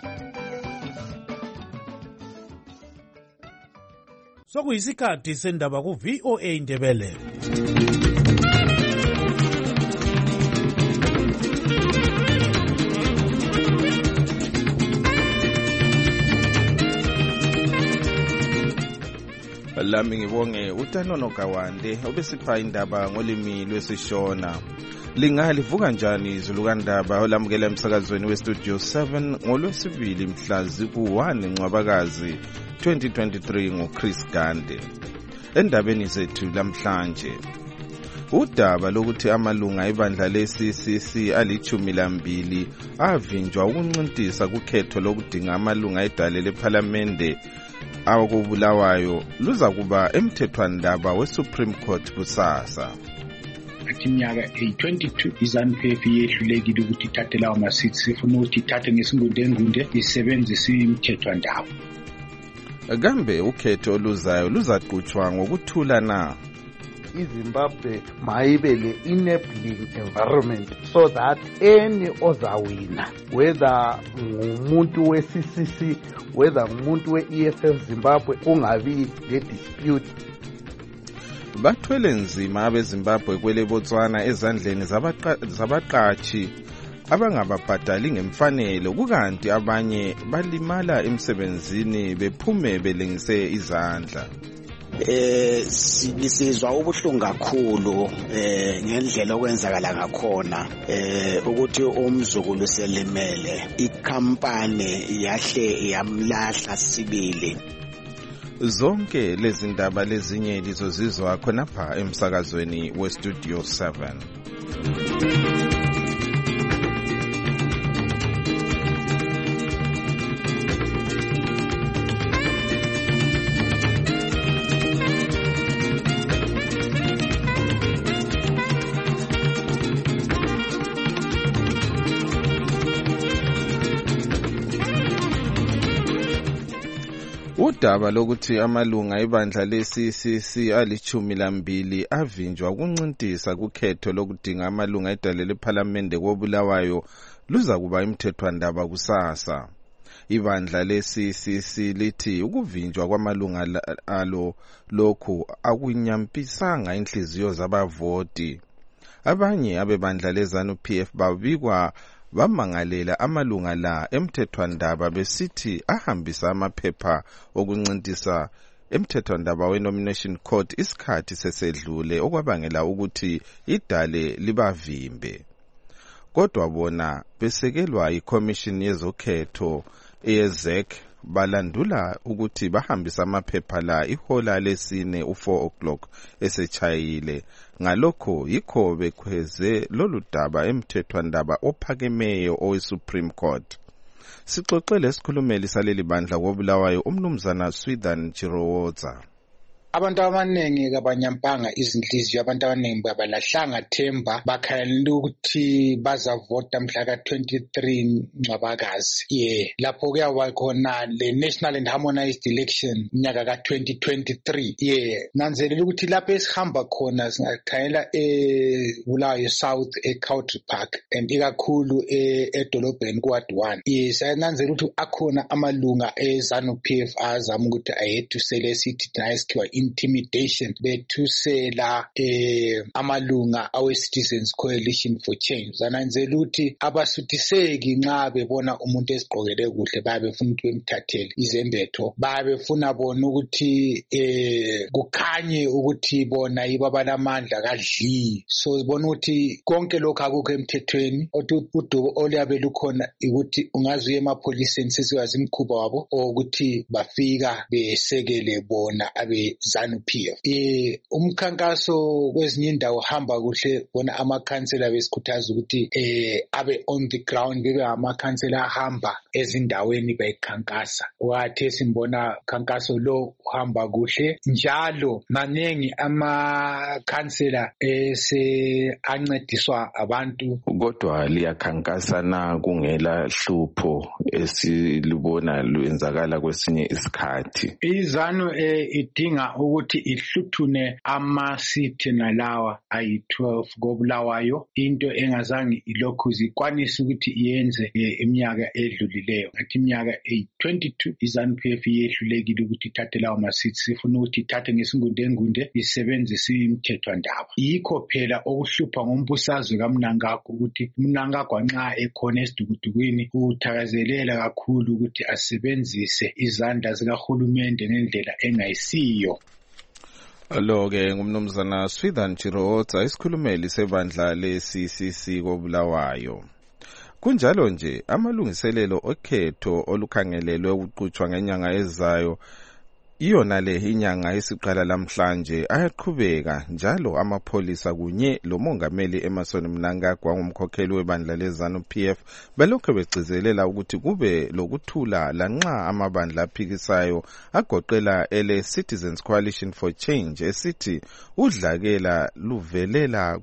Sokuyisikhathi sendaba ku VOA Ndebele. Lami ngibonge uTanono Kawande obesipha indaba ngolimi lwesishona. Lingalivuka njani izulukandaba olamukela emsakazweni weStudio 7 ngolwesibili mhla ziku-1 Ncwabakazi 2023 ngoChris Gande. Endabeni zethu lamhlanje, udaba lokuthi amalunga ebandla le-CCC ali-12 avinjwa ukuncintisa kukhetho lokudinga amalunga edale lephalamende awakubulawayo luza kuba emthethwandaba weSupreme Court kusasa. Iminyaka 22 iZANU-PF yehlulekile ukuthi ithathe lawo ma-seats, sifuna ukuthi ithathe ngesingunde isebenzise imthethwandaba. Kambe ukhetho oluzayo luzaqhutshwa ngokuthula na? iZimbabwe mayibe le-enabling environment so that any ozawina, whether ngumuntu we-CCC, whether ngumuntu we-EFF Zimbabwe, kungabi le-dispute. Bathwele nzima abeZimbabwe kwele Botswana ezandleni zabaqatshi abangababhadali ngemfanelo, kukanti abanye balimala emsebenzini bephume belengise izandla. Sizwa ubuhlungu kakhulu ngendlela okwenzakala ngakhona ukuthi umzukulu selimele, ikhampani yahle yamlahla sibili. Zonke lezi ndaba lezinye lizozizwa khonapha emsakazweni weStudio 7. Udaba lokuthi amalunga ebandla le-CCC ali-12 avinjwa ukuncintisa kukhetho lokudinga amalunga edale lephalamende koBulawayo luza kuba emthethwandaba kusasa. Ibandla le-CCC lithi ukuvinjwa kwamalunga alo lokhu akunyampisanga inhliziyo zabavoti. Abanye abebandla leZANU-PF babikwa bamangalela amalunga la emthethwandaba besithi ahambisa amaphepha okuncintisa emthethwandaba we-Nomination Court isikhathi sesedlule okwabangela ukuthi idale libavimbe. Kodwa bona besekelwa iCommission yezokhetho eYezek balandula ukuthi bahambisa amaphepha la ihola lesine u4 o'clock esechayile. Ngalokho yikho bekhweze lolu daba emthethwandaba ophakemeyo oweSupreme Court. Sixoxele isikhulumeli saleli bandla koBulawayo umnumzana Swithan Chirowoza. Abantu abaningi kabanyampanga izinhliziyo, abantu abaningi babalahlanga themba, bakhalela ukuthi bazavota mhla ka-23 Ncwabakazi. Lapho kuyaba khona le National and Harmonized Election mnyaka ka-2023. Nanzelela ukuthi lapho esihamba khona singakhayela eBulawayo South eCountry Park and ikakhulu edolobheni kuWard 1. Sayananzelela ukuthi akhona amalunga eZANU-PF azama ukuthi ayethusele esithi nayesikhiwa intimidation bethusela amalunga awe-Citizens Coalition for Change. Zananzela ukuthi abasuthiseki nxa bebona umuntu esigqokele kuhle, bayabefuna ukuthi bemthathele izembetho, bayabefuna bona ukuthi kukhanye ukuthi bona yibo abalamandla kadli. So sibona ukuthi konke lokho akukho emthethweni, udubo oluyabe lukhona ukuthi ungazuye emapholiseni sesiwazi imkhuba wabo ukuthi bafika besekele bona abe ZANU-PF. Umkhankaso kwezinye indawo hamba kuhle, bona amakhansela besikhuthaza ukuthi abe on the ground, bebe amakhansela ahamba ezindaweni bayikhankasa. Wathi simbona khankaso lo kuhamba kuhle njalo manengi amakhansela ancediswa abantu. Kodwa liyakhankasana kungela hlupho esilibona lwenzakala kwesinye isikhathi. Izanu idinga ukuthi ihluthune amasithi nalawa ayi-12 koBulawayo, into engazange ilokhu zikwanisa ukuthi iyenze iminyaka edlulileyo. Ngathi iminyaka 22 iZANU-PF yehlulekile ukuthi ithathe lawo masithi, sifuna ukuthi ithathe ngesingunde isebenzise imithethwandaba. Yikho phela okuhlupha ngombusazwe kaMnangagwa ukuthi uMnangagwa nxa ekhona esidukudukwini uthakazelela kakhulu ukuthi asebenzise izandla zikahulumende ngendlela engayisiyo. Lo-ke ngumnumzana Swithan Chirotsa, isikhulumeli sebandla le-CCC koBulawayo. Kunjalo nje amalungiselelo okhetho olukhangelelwe ukuqhutshwa ngenyanga ezayo iyona le inyanga esiqala lamhlanje ayaqhubeka njalo amapholisa kunye lomongameli Emmerson Mnangagwa ngumkhokheli webandla leZANU-PF belokho begcizelela ukuthi kube lokuthula lanxa amabandla aphikisayo agoqela ele Citizens Coalition for Change esithi udlakela luvelela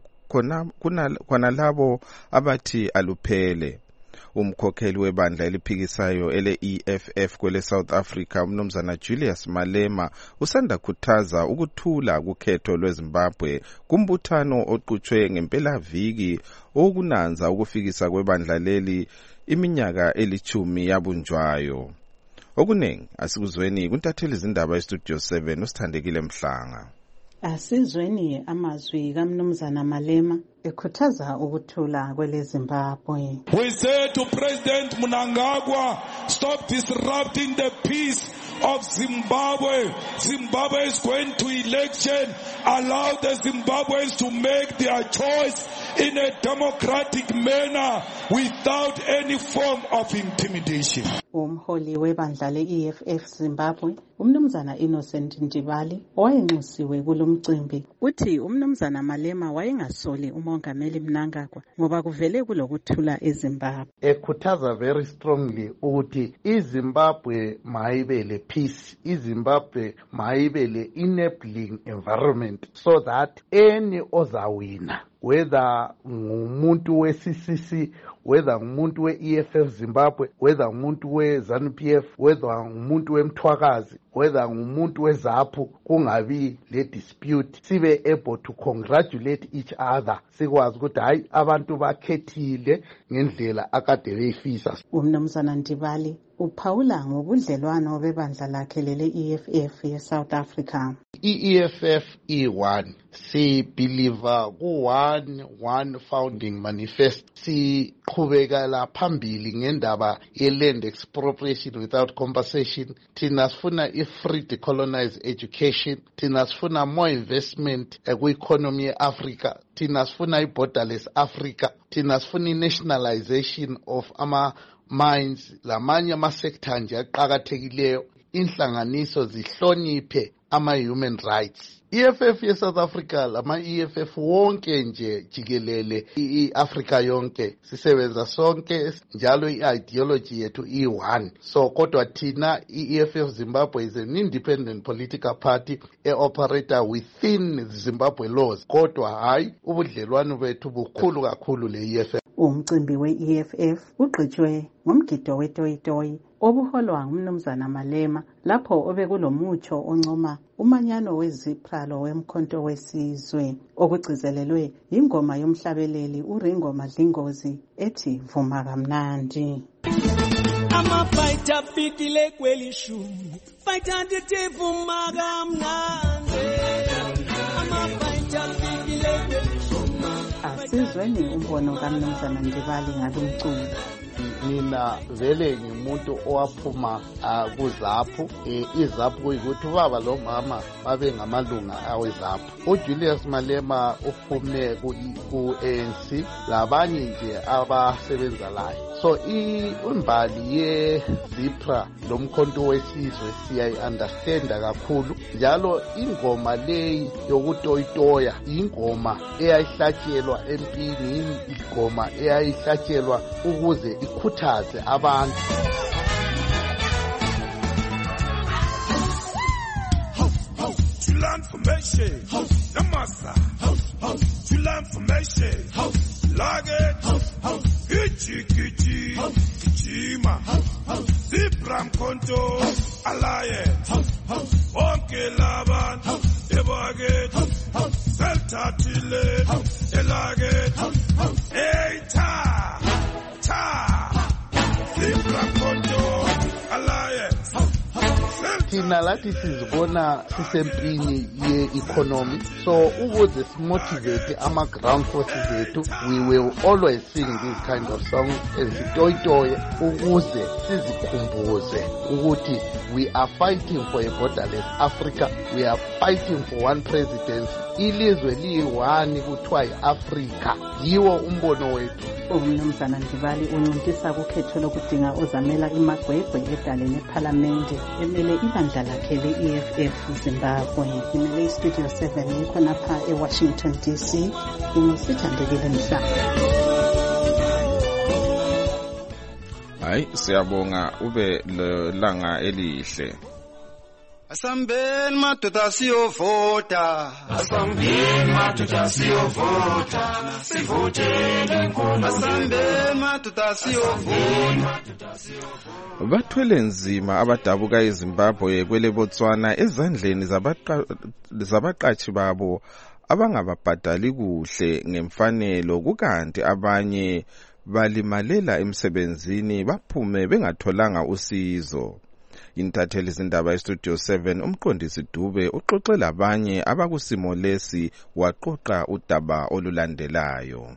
khona labo abathi aluphele. Umkhokheli webandla eliphikisayo ele-EFF kwele South Africa umnumzana Julius Malema usanda khuthaza ukuthula kukhetho lweZimbabwe kumbuthano oqhutshwe ngempelaviki okunanza ukufikisa kwebandla leli iminyaka 10 yabunjwayo. Okuningi asikuzweni kuntatheli izindaba eStudio 7 usithandekile Mhlanga. Asizweni amazwi kaMnumzana Malema ekhuthaza ukuthula kwele Zimbabwe. We say to President Mnangagwa, stop disrupting the peace of Zimbabwe. Zimbabwe is going to election. Allow the Zimbabweans to make their choice in a democratic manner without any form of intimidation. Umholi webandla le-EFF Zimbabwe, umnumzana Innocent Ntibali, owayenxusiwe kulomcimbi, uthi umnumzana Malema wayengasoli umongameli Mnangagwa ngoba kuvele kulokuthula eZimbabwe. Ekhuthaza very strongly ukuthi iZimbabwe mayibe le peace, iZimbabwe mayibe le enabling environment so that any ozawina, whether ngumuntu we-CCC, whether ngumuntu we-EFF Zimbabwe, whether ngumuntu we-ZANU-PF, whether ngumuntu weMthwakazi, whether ngumuntu weZAPU, kungabi le dispute, sibe able to congratulate each other, sikwazi ukuthi hayi abantu bakhethile ngendlela akade beyifisa. Umnumzana Ntibali uphawula ngobudlelwano bebandla lakhe lele-EFF ye-South Africa. I-EFF E1 sibelieve ku-one founding manifest, siqhubekela phambili ngendaba ye-land expropriation without compensation, thina sifuna i-free decolonized education, thina sifuna more investment kwi-economy ye-Africa, thina sifuna i-borderless Africa, thina sifuna i-nationalization of mines lamanye ama-sector nje aqhakathekileyo, inhlanganiso zihloniphe ama-human rights. EFF ye-South Africa lama-EFF wonke nje jikelele i-Africa yonke sisebenza sonke njalo i-ideology yethu i-one. So kodwa thina i-EFF Zimbabwe is an independent political party e-operator within Zimbabwe laws, kodwa hayi ubudlelwano bethu bukhulu kakhulu le-EFF. Umcimbi we-EFF ugqitshwe ngomgido wetoyitoyi obuholwa ngumnumzana Malema lapho obekulomutsho oncoma umanyano wezipralo wemkhonto wesizwe okugcizelelwe ingoma yomhlabeleli uRingo Madlingozi ethi vuma kamnandi. Amafighter fikile kwelishumi fighter ndithi vuma kamnandi. Amafighter fikile kwelishumi. Asizweni umbono kaMnumzana Ntibali ngalomculo. Mina vele ngimuntu owaphuma kuZAPU. iZAPU kuyikuthi ubaba lo mama babe ngamalunga aweZAPU. uJulius Malema uphume ku-ANC labanye nje abasebenza layo. So imbali ye-ZIPRA lomkhonto wesizwe siyayi-understanda kakhulu, njalo ingoma leyi yokutoyitoya ingoma eyayihlatshelwa empini, ingoma eyayihlatshelwa ukuze ikhuthaze abantu. land formation, namasa, to land formation, Laget, Ichi, Kichima, Zibram Konto, Alliance, Onke Laban, Ebaget, Celta Chile, Elaget, Ta, Zibram Konto, Alliance. Thina lathi sizibona sisempini ye-economy, so ukuze simotivate ama-ground forces ethu, we will always sing this kind of song ezitoyitoye ukuze sizikhumbuze ukuthi we are fighting for a borderless Africa, we are fighting for one presidency. Ilizwe liyi-one kuthiwa yi-Afrika, yiwo umbono wethu. UMnumzana Ndibali unciphisa kukhetho lokudinga ozamela imagwegwe edale lephalamende emele ibandla lakhe le-EFF Zimbabwe. Imele iStudio 7 ikhonapha eWashington DC. Sithandekile Mhlanga. Hayi siyabonga ube langa elihle. Asambeni madoda siyovota, asambeni madoda siyovota, sivotele inkolo. Asambeni madoda siyovota. Bathwele nzima abadabuka eZimbabwe kwele Botswana ezandleni zabaqashi babo abangababhadali kuhle ngemfanelo, kukanti abanye balimalela emsebenzini baphume bengatholanga usizo. Intatheli izindaba eStudio 7 umqondisi Dube uxoxela abanye abakusimo lesi waqoqa udaba olulandelayo.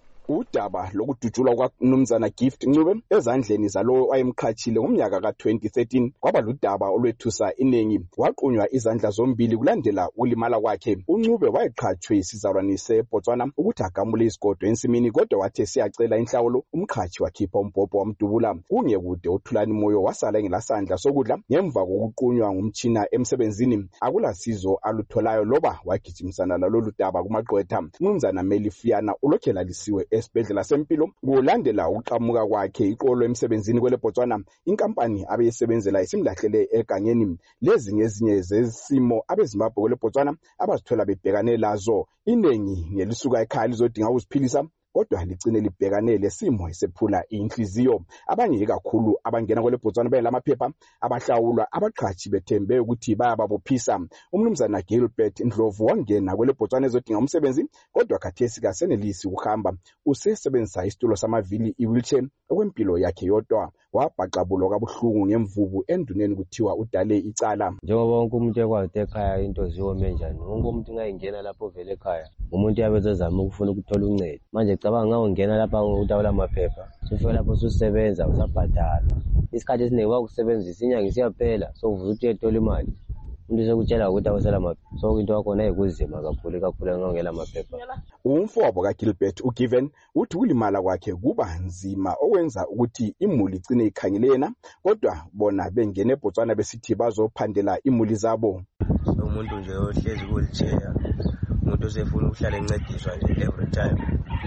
Udaba lokudutshulwa kwaMnumzana Gift Ncube ezandleni zalowo wayemqhatshile ngomnyaka ka2013 kwaba ludaba olwethusa iningi. Waqunywa izandla zombili kulandela ulimala kwakhe. uNcube wayeqhatshwe isizalwane seBotswana ukuthi agamule isigodo ensimini, kodwa wathe siyacela inhlawulo. Umqhatshi wakhipha umbhobho wamdubula. Kungekude uThulani Moyo wasala ngelasandla sokudla ngemva kokuqunywa ngumtshina emsebenzini. Akulasizo alutholayo loba wagijimisana lalolu daba kumagqwetha. Mnumzana Meli Fiyana ulokhela lisiwe esibhedlela sempilo kulandela uqhamuka kwakhe iqolo emsebenzini kwele Botswana. Inkampani abeyisebenzela isimlahlele egangeni. Lezi ngezinye zesimo abeZimbabwe kwele Botswana abazithola bebhekane lazo. Inengi ngelisuka ekhaya lizodinga ukuziphilisa, kodwa ligcine libhekane lesimo esephula inhliziyo. Abanye kakhulu abangena kwele Botswana bayelamaphepha abahlawulwa abaqhatshi bethembe ukuthi bayababophisa. Umnumzana Gilbert Ndlovu wangena kwele Botswana ezodinga umsebenzi, kodwa khathesi kasenelisi ukuhamba. Usesebenzisa isitulo samavili i-wheelchair okwempilo yakhe yodwa. Wabhaqabulo kabuhlungu ngemvubu enduneni kuthiwa udale icala. Njengoba wonke umuntu ekwazi ekhaya into ziwome njani, wonke umuntu ngayingena lapho vele ekhaya umuntu yabezezama ukufuna ukuthola uncedo. Manje cabanga ngawungena lapha ngutawula amaphepha, sifika lapho usebenza usabhadala. Isikhathi esiningi wakusebenzisa inyanga isiyaphela sokuvuza ukuthi uyethola imali. Umuntu sekutshela ukuthi awusela amaphepha, so into yakho nayikuzima kakhulu ngawungela amaphepha. Umfowabo kaGilbert uGiven uthi ulimala kwakhe kuba nzima okwenza ukuthi imuli igcine ikhangele yena, kodwa bona bengene eBotswana besithi bazophandela imuli zabo. Umuntu nje ohlezi wheelchair, umuntu osefuna ukuhlala encediswa nje every time.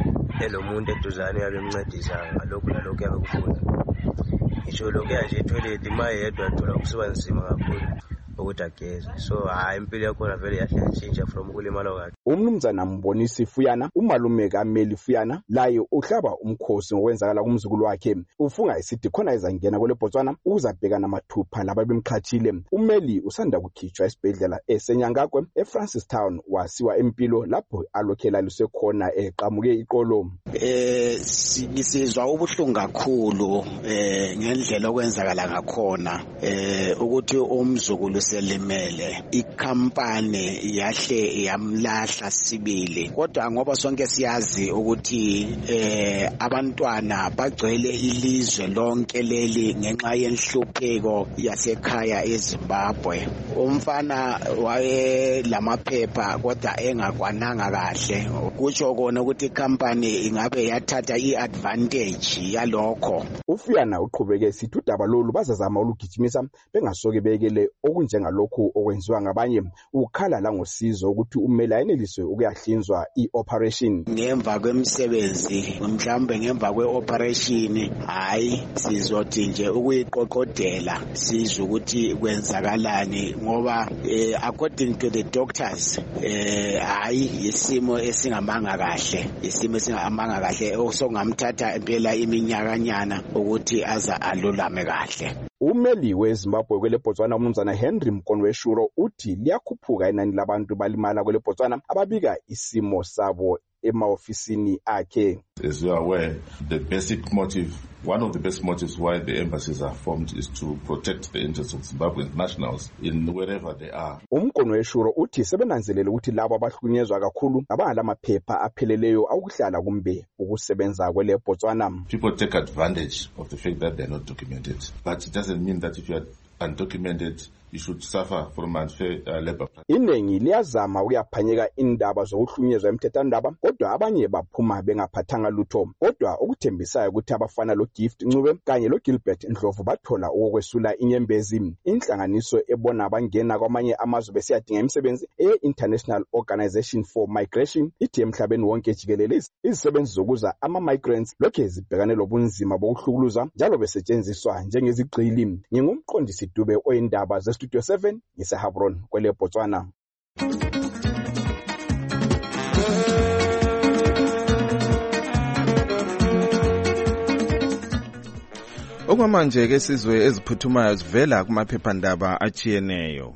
Lo muntu eduzane yabe emncedisa ngalokho nalokho yabe kufuna. Ngisho lokho yaje etoilet mayedwa athola kusuka nzima kakhulu ukuthi ageze. So impilo yakho vele yahle change from ukulimala kwakhe. Umnumzana Mbonisi Fuyana, umalume kaMeli Fuyana, laye uhlaba umkhosi ngokwenzakala kumzukulu wakhe. Ufunga isithi khona izangena kwele Botswana uzabhekana mathupha lababemqhatshile. UMeli usanda kukhitshwa esibhedlela eseNyangagwe eFrancistown wasiwa empilo lapho alokhela lusekhona eqhamuke iqolo. Sisizwa ubuhlungu kakhulu ngendlela okwenzakala ngakhona ukuthi umzukulu selimele, ikampani yahle yamlahla sibili. Kodwa ngoba sonke siyazi ukuthi abantwana bagcwele ilizwe lonke leli ngenxa yenhlupheko yasekhaya eZimbabwe. Umfana waye lamaphepha kodwa engakwananga kahle, kutsho kona ukuthi ikampani ingabe yathatha iadvantage yalokho. Ufuyana uqhubeke sithi udaba lolu bazazama ukugijimisa bengasoke bekele okunje njengalokhu okwenziwa ngabanye ukhala la ngosizo ukuthi umele ayeneliswe ukuyahlinzwa i-operation. Ngemva kwemisebenzi mhlawumbe ngemva kwe-operation hayi sizothi nje ukuyiqoqodela sizwe ukuthi kwenzakalani ngoba according to the doctors hayi isimo esingamanga kahle okungamthatha impela iminyakanyana ukuthi aza alulame kahle. Umeli weZimbabwe kwele Botswana umnumzana Henry Mkonweshuro uthi liyakhuphuka inani labantu balimala kwele Botswana ababika isimo sabo emaofisini akhe. As you are aware, one of the basic motives why the embassies are formed is to protect the interests of Zimbabwean nationals in wherever they are. Umkonweshuro uthi sebenanzelele ukuthi labo abahlukunyezwa kakhulu abangalamaphepha apheleleyo akuhlala kumbe ukusebenza kwele Botswana. People take advantage of the fact that they are not documented, but it doesn't mean that if you are undocumented you should suffer from unfair labor practice. Iningi liyazama ukuyaphanyeka indaba zokuhlunyezwa emthethwandaba kodwa abanye baphuma bengaphathanga lutho. Kodwa okuthembisayo ukuthi abafana lo Gift Ncube kanye lo Gilbert Ndlovu bathola ukukwesula inyembezi. Inhlanganiso ebona abangena kwamanye amazwe besiyadinga imisebenzi e-International Organization for Migration ithi emhlabeni wonke jikelele izisebenzi zokuza ama-migrants lokhu zibhekane lobunzima bokuhlukuluza njalo besetshenziswa njengezigqili. Ngingumqondisi Dube oyindaba Studio 7 ngiseHabron kwele Botswana. Okwamanje ke sizwe eziphuthumayo zivela kumaphephandaba achiyeneyo.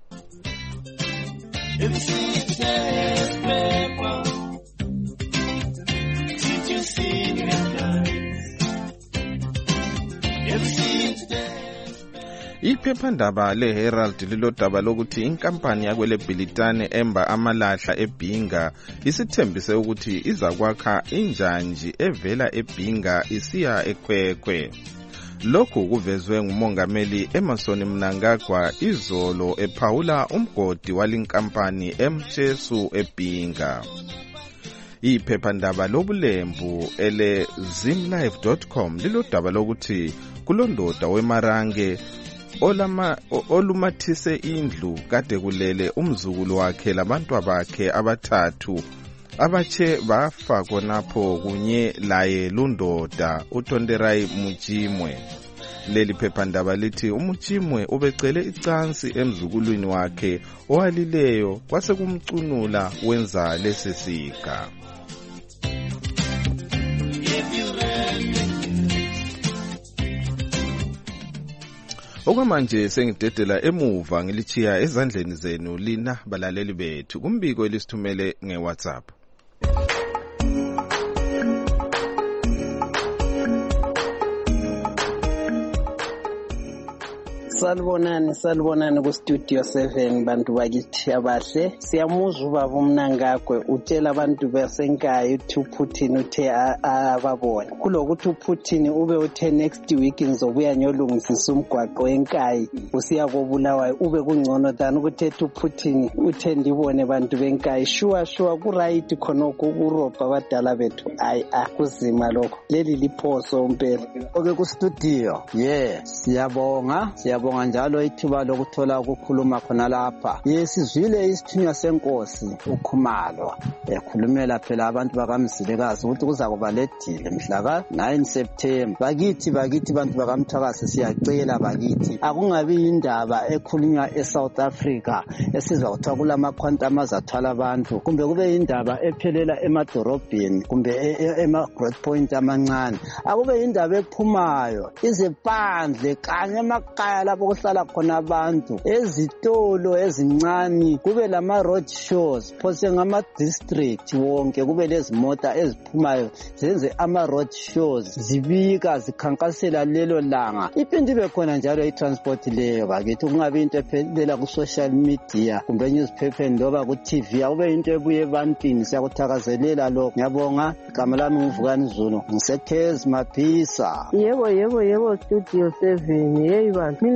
Iphephandaba leHerald lilodaba lokuthi inkampani yakwele Bhilitane emba amalahla eBhinga isithembise ukuthi izakwakha injanji evela eBhinga isiya eKwekwe. Lokhu kuvezwe ngumongameli Emmerson Mnangagwa izolo ephawula umgodi walinkampani eMchesu eBhinga. Iphephandaba lobulembu ele zimlive.com lilodaba lokuthi kulondoda weMarange olumathise indlu kade kulele umzukulu wakhe labantu bakhe abathathu abache bafa konapho kunye laye lundoda uTonderai Muchimwe. Leli phephandaba lithi uMuchimwe ubecele icansi emzukulwini wakhe owalileyo kwase kumcunula wenza lesisiga. Okwamanje sengidedela emuva ngilichiya ezandleni zenu lina balaleli bethu kumbiko elisithumele ngeWhatsApp. Salibonani ku Studio 7 bantu bakithi abahle. Siyamuzwa ubaba uMnangagwe utshela abantu basenkaya ukuthi uPutin uthe ababona. Kulokuthi uPutin ube uthe next week ngizobuya nyolungisisa umgwaqo wenkaya usiya kobulawayo ube kungcono than ukuthi uPutin uthe ndibone bantu benkaya. Sure ku right khonoko kuRopa abadala bethu. Kuzima lokho. Leli liphoso impela. Oke ku studio. Siyabonga njalo ithuba lokuthola ukukhuluma khona lapha. Sizwile isithunywa senkosi uKhumalo ekhulumela phela abantu bakamzilekazi ukuthi kuza kuba ledile mhla ka 9 September. Bakithi bantu bakamthakasi siyacela bakithi akungabi indaba ekhulunywa eSouth Africa esizwa kuthiwa kulama quantum azathwala abantu kumbe kube indaba ephelela emadorobheni kumbe ema-growth point amancane. Akube indaba ephumayo iziphandle kanye emakaya lapho kuhlala khona abantu ezitolo ezincane kube lama road shows phose ngama district wonke kube lezimota eziphumayo zenze ama road shows zibika zikhankasela lelo langa. Iphinde ibe khona njalo i-transport leyo bakithi kungabi into ephelela ku social media kumbe newspaper ndoba ku TV akube into ebuye ebantwini. Siyakuthakazelela lokho. Ngiyabonga. Igama lami ngivukani Zulu ngisekhezi Maphisa. Yebo Studio 7 bantu mina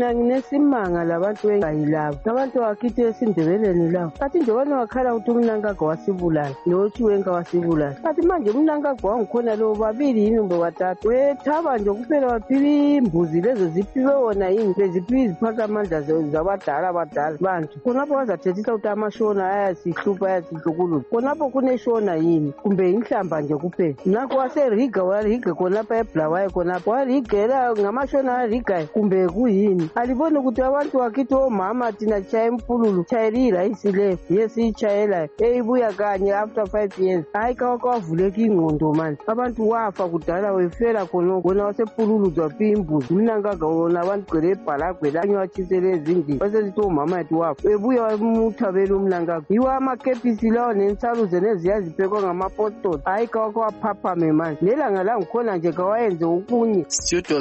mina nginesimanga labantu engayilabo abantu bakithi esindebeleni lawo bathi nje bona wakhala ukuthi umnangagwa wasibulala lothi wenka wasibulala bathi manje umnangagwa wangikhona lo babili yini kumbe batatu wethaba nje kuphela waphiwa imbuzi lezo ziphiwe wona yini beziphiwe iziphakamandla zabadala bantu khonapho bazathethisa ukuthi amashona ayasihlupha ayasihlukulula khonapho kuneshona yini kumbe inhlamba nje kuphela nakho waseriga wariga khonapha ebulawayo khonapho warigela ngamashona arigayo kumbe kuyini aliboni ukuthi abantu wakithi omama thina chaya empululu chayela irayisi leyo yesiyitshayelayo eyibuya kanye after 5 years hayi kawavuleka ingqondo manje abantu wafa kudala wefela khonoko wona wasepululu zwaphiwa imbuzi umnangaga wona abantu gcwele ebhalagwe lanye watshisele ezindlini wasesithi omama ethi wafa ebuya wamuthabela umnangaga yiwo amakepisi lawo nensaluze neziyaziphekwa ngamapostoli hayi kawaphaphame manje nelanga langikhona nje kawayenze okunye. Studio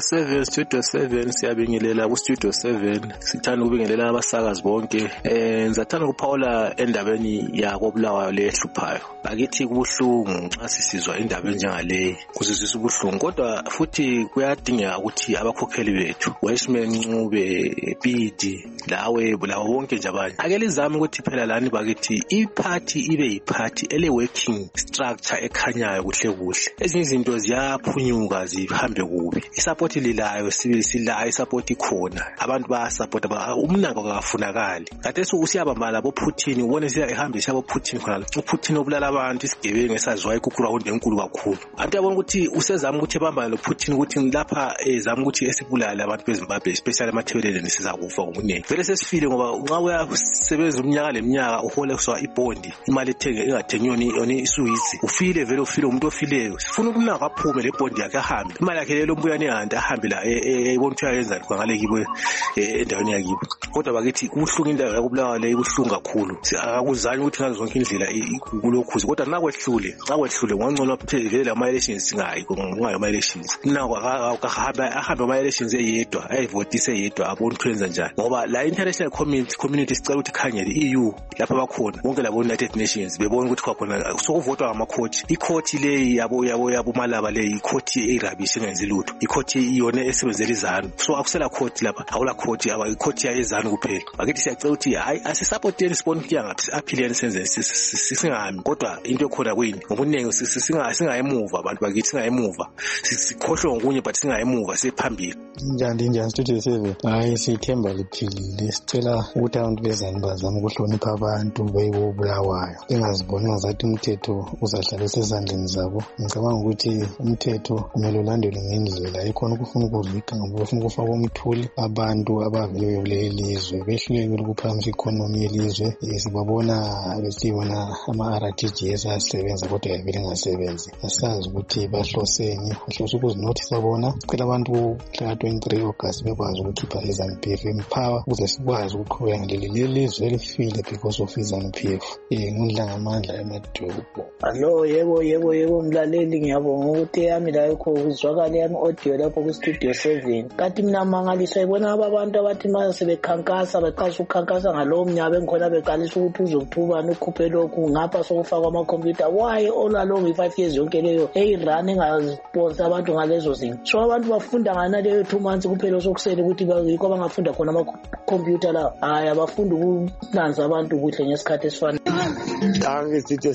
7 siyabingelela ku Studio 7 sithanda ukubingelela abasakazi bonke ngizathanda ukuphawula endabeni yakobulawayo lehluphayo akithi kubuhlungu nxa sisizwa indaba enjengaleyi kuzizisa ubuhlungu kodwa futhi kuyadingeka ukuthi abakhokheli bethu Westman Ncube Pidi lawe bonke nje abanye ake lizame ukuthi phela lani bakithi iparty ibe yiparty ele working structure ekhanyayo kuhle ezinye izinto ziyaphunyuka zihambe kubi isupport lilayo silayo isupport ikhona abantu bayasupport umnako akafunakali kade usiyabamba labo Putin ubone siyahambisa abo Putin khona uPutin obulala abantu isigebengu esaziwayo kuground enkulu kakhulu anti yabona ukuthi usezama ukuthi ebamba lo Putin ukuthi lapha ezama ukuthi esibulala abantu beZimbabwe especially amathebeleni sizakufa ngomunye vele sesifile ngoba nxa uyasebenza umnyaka leminyaka uhole kuswa ibondi imali engathengi yona isuyizi ufile vele ufile umuntu ofileyo sifuna ukunaka aphume le bondi yakhe ahambe imali yakhe lelo mbuyane yanti ahambe la ebona ukuthi uyayenzani ngale kibo endaweni yakibo kodwa bakithi kubuhlungu indawo yakubulawa le ibuhlungu kakhulu akuzanyi ukuthi ngazo zonke indlela kulokhuzi kodwa nakwehlule ngongcono vele ama elections singayi ngayo ama elections nako ahambe ama elections eyedwa ayivotise yedwa abona ukwenza njani ngoba la international community sicela ukuthi khangele EU lapha bakhona bonke labo United Nations bebona ukuthi kwakhona sokuvotwa ngamacoach icourt le yabo malaba le icourt erabishi ngenzi lutho icourt iyona esebenzela izanu so akusela court lapha awula court icourt yayezanu kuphela bakithi siyacela ukuthi hayi asisupporteni sibone kuyanga aphileni senze sisingami kodwa into ekhona kuyini ngobuningi singayemuva abantu bakithi singayemuva sikhohlwe ngokunye but singayemuva siphambili njani Studio 7 hayi sithemba liphilile sicela ukuthi abantu bezani bazama ukuhlonipha abantu beyibulawayo engaziboni ngazathi umthetho uzahlala esezandleni zabo ngicabanga ukuthi umthetho kumele ulandelwe ngendlela ikhona ukufuna ukuzika ngoba ufuna ukufaka umthuli abantu abavele kuleli lizwe behlulekile ukuphakamisa economy yelizwe sibabona besibona ama-RTGS asebenza kodwa yavele ngasebenzi asazi ukuthi bahloseni bahlose ukuzinothisa bona sicela abantu mhla 23 August bekwazi ukukhipha iZANU-PF empower ukuze sikwazi ukuqhubeka ngaleli lizwe elifile because of iZANU-PF ngundlangamandla emadolobho. Allo yebo mlaleli ngiyabonga ukuthi yami la yikho kuzwakala yami audio lapho ku Studio 7 kanti mina mangaliswa ibona abantu abathi mase bekhankasa beqasha ukukhankasa ngalowo mnyaka engikhona beqalisa ukuthi uzokuthubana ukhuphe lokhu ngapha sokufaka ama computer why all along 5 years yonke leyo eyirun engazisponsor abantu ngalezo zinto so abantu bafunda ngana leyo 2 months kuphela sokusele ukuthi yikho abangafunda khona ama computer la hayi abafunda ukunanza abantu kuhle ngesikhathi esifana. Thangi Studio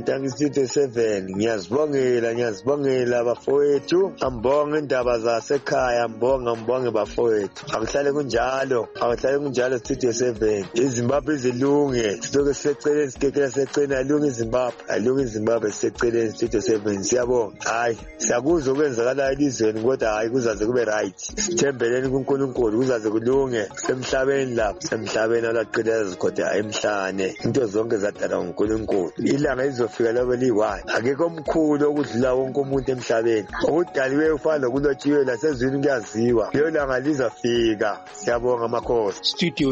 7 ngiyazibongela bafowethu ambonga indaba zasekhaya ambonge bafowethu akuhlale kunjalo Studio 7 iZimbabwe izilunge sizoke siseceleni sikekela secena alunge iZimbabwe siseceleni Studio 7 siyabonga hayi siyakuzwa ukwenzakala elizweni kodwa hayi kuzaze kube right sithembeleni kuNkulunkulu kuzaze kulunge semhlabeni alaqela zikhotha emhlane into zonke zadala uNkulunkulu ilanga izofika lapho liyi-1 akekho omkhulu okudlula wonke umuntu emhlabeni okudaliweyo ufana lokulotshiweyo lasezwini kuyaziwa leyo langa lizafika siyabonga amakhosi. Studio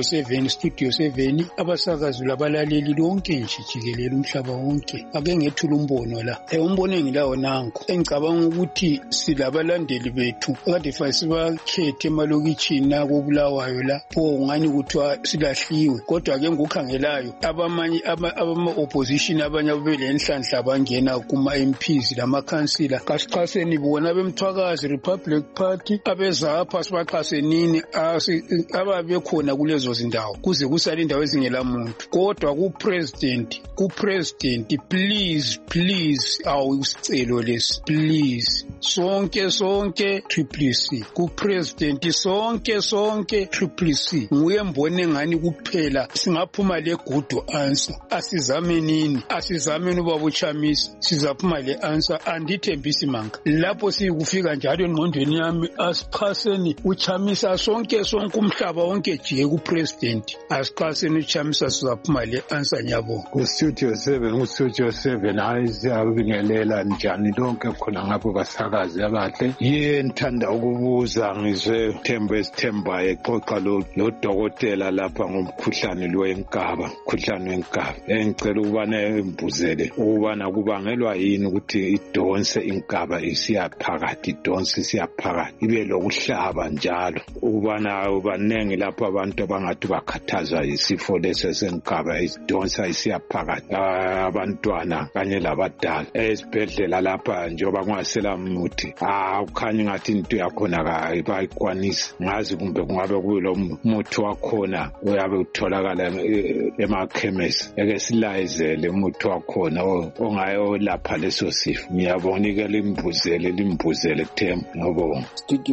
7 abasakazi labalaleli lonke nje jikelele umhlaba wonke ake ngethula umbono la umbono engilawo nanku engicabanga ukuthi silabalandeli bethu kade fasibakhethe emalokitshini nakobulawayo la pho ngani kuthiwa silahliwe kodwa ke ngukhangelayo abamanye ama opposition abanye belenhlanhla bangena kuma MPs lamakhansila kasixhaseni bona bemthwakazi Republic Party abezapha sibaxhasenini ababe khona kulezo zindawo kuze kusale indawo ezingela muntu kodwa ku president please awusicelo lesi please sonke triple C ku president sonke triple C nguye mbone ngani kuphela singaphuma le good answer asizamenini ubaba uChamisa sizaphuma le answer andithembisi manga lapho sikufika njalo engqondweni yami asiphaseni uChamisa sonke umhlaba wonke jike ku president asiphaseni uChamisa sizaphuma le answer nyabo ku studio 7 hayi siyabingelela njani lonke khona ngapho basakazi abahle ngithanda ukubuza ngizwe Themba esithembayo exoxa lo dokotela lapha ngomkhuhlane wenkaba engicela ukubana embuzele ukubana kubangelwa yini ukuthi idonse inkaba isiyaphakathi ibe lokuhlaba njalo ukubana banengi lapha abantu abangathi bakhathazwa isifo lesi senkaba idonsa isiyaphakathi abantwana kanye labadala esibhedlela lapha njengoba kungasela muthi ukhanya ngathi into yakhona bayikwanisa ngazi kumbe kungabe kulo muthi wakhona uyabe utholakala emakhemesi eke silayezele umuthi wakhona ongayolapha leso sifo ngiyabonga limbuzele Themba ngobonga Studio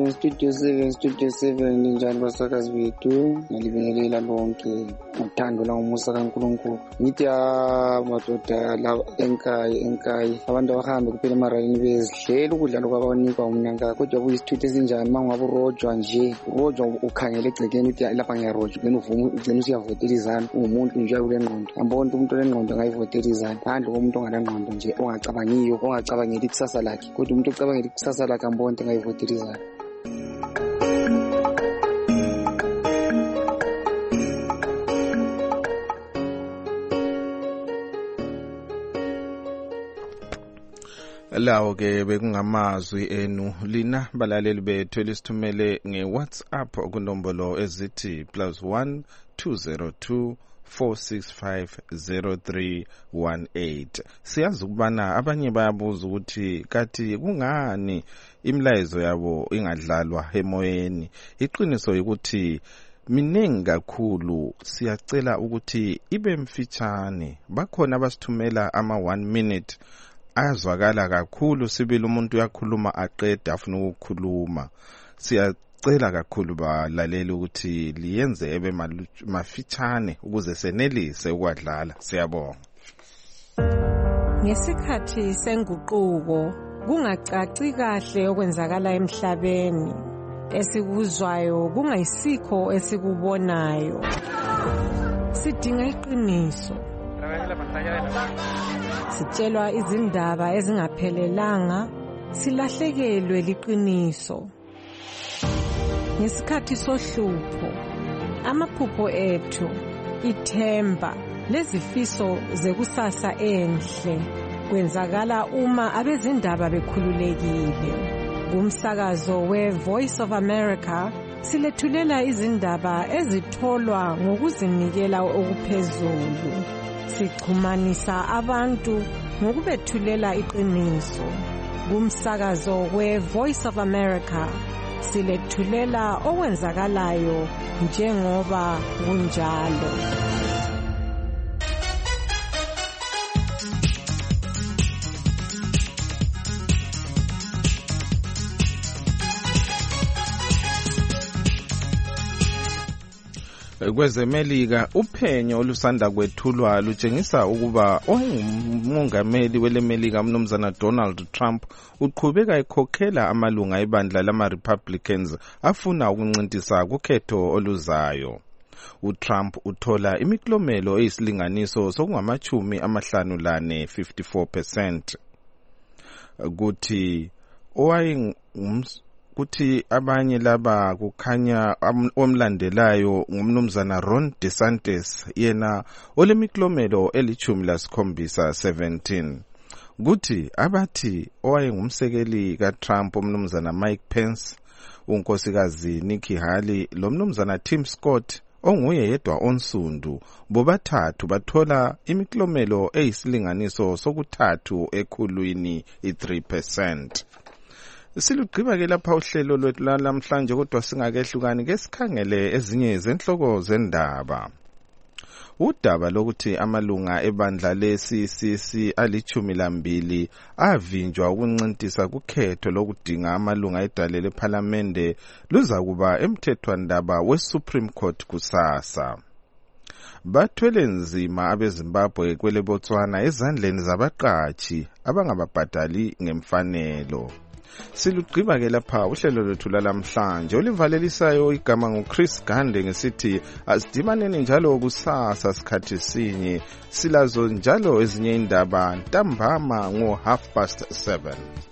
7 njalo basakazi bethu ngalibelela lonke uthando la umusa kaNkulunkulu ngithi madoda la enkayi abantu abahambe kuphela emarayini bezidlela ukudla lokwabanikwa umnanga kodwa kuyisithuthi esinjani mangabe urojwa nje ukhangele egcekeni uthi lapha ngiyarojwa then ugcina usiyavotelizana umuntu nje uyabulengqondo ambona umuntu olengqondo ngayivotelizana handle komuntu ongalengqondo nje ongacabangeli ikusasa lakhe kodwa umuntu ocabangela ikusasa lakhe ambona ukuthi ngayivotelizana lawo ke bekungamazwi enu lina balaleli bethu elisithumele ngeWhatsApp kunombolo ezithi +1 202 4650318 siyazi ukubana abanye bayabuza ukuthi kathi kungani imlayezo yabo ingadlalwa emoyeni iqiniso ukuthi miningi kakhulu siyacela ukuthi ibe mfitshane bakhona abasithumela ama 1 minute ayazwakala kakhulu sibili umuntu uyakhuluma aqeda afuna ukukhuluma siyacela kakhulu balaleli ukuthi liyenze ebe mafitshane ukuze senelise ukwadlala siyabonga ngesikhathi senguquko kungacaci kahle okwenzakala emhlabeni esikuzwayo kungayisikho esikubonayo sidinga iqiniso sitshelwa izindaba ezingaphelelanga silahlekelwe liqiniso ngesikhathi sohlupho amaphupho ethu ithemba lezifiso zekusasa enhle kwenzakala uma abezindaba bekhululekile kumsakazo we-Voice of America silethulela izindaba ezitholwa ngokuzinikela okuphezulu sixhumanisa abantu ngokubethulela iqiniso kumsakazo we-Voice of America silethulela okwenzakalayo njengoba kunjalo kwezemelika uphenyo olusanda kwethulwa lutshengisa ukuba ongumongameli welemelika umnumzana Donald Trump uqhubeka ekhokhela amalunga ebandla lama-Republicans afuna ukuncintisa kukhetho oluzayo. uTrump uthola imiklomelo eyisilinganiso sokungama-54 kuthi abanye laba kukhanya omlandelayo ngumnumzana Ron DeSantis yena olemiklomelo eli-17 kuthi abathi owayengumsekeli kaTrump umnumzana Mike Pence unkosikazi Nikki Haley lo mnumzana Tim Scott onguye yedwa onsundu, bobathathu bathola imiklomelo eyisilinganiso sokuthathu ekhulwini 3%. Silugqiba ke lapha uhlelo lwethu namhlanje, kodwa singakehlukani ke sikhangele ezinye zenhloko zendaba. Udaba lokuthi amalunga ebandla le-CCC ali-12 avinjwa ukuncintisa kukhetho lokudinga amalunga edale lephalamende luzakuba emthethwandaba we-Supreme Court kusasa. Bathwele nzima abeZimbabwe kwele Botswana ezandleni zabaqatshi abangababhadali ngemfanelo. Silugqiba ke lapha uhlelo lwethu lalamhlanje olivalelisayo igama nguChris Gande ngesithi asidibaneni njalo kusasa sikhathi sinye, silazo njalo ezinye indaba ntambama ngo 7:30.